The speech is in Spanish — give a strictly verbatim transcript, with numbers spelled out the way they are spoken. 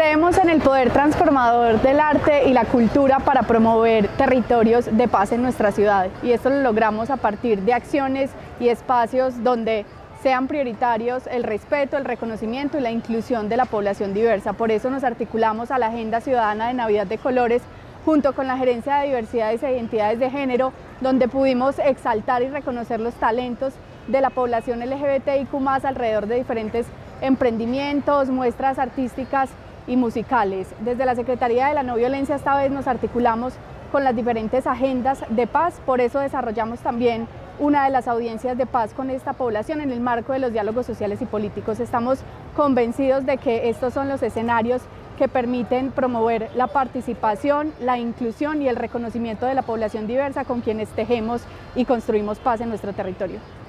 Creemos en el poder transformador del arte y la cultura para promover territorios de paz en nuestra ciudad, y esto lo logramos a partir de acciones y espacios donde sean prioritarios el respeto, el reconocimiento y la inclusión de la población diversa. Por eso nos articulamos a la Agenda Ciudadana de Navidad de Colores junto con la Gerencia de Diversidades e Identidades de Género, donde pudimos exaltar y reconocer los talentos de la población L G B T I Q más, alrededor de diferentes emprendimientos, muestras artísticas y musicales. Desde la Secretaría de la No Violencia esta vez nos articulamos con las diferentes agendas de paz, por eso desarrollamos también una de las audiencias de paz con esta población en el marco de los diálogos sociales y políticos. Estamos convencidos de que estos son los escenarios que permiten promover la participación, la inclusión y el reconocimiento de la población diversa con quienes tejemos y construimos paz en nuestro territorio.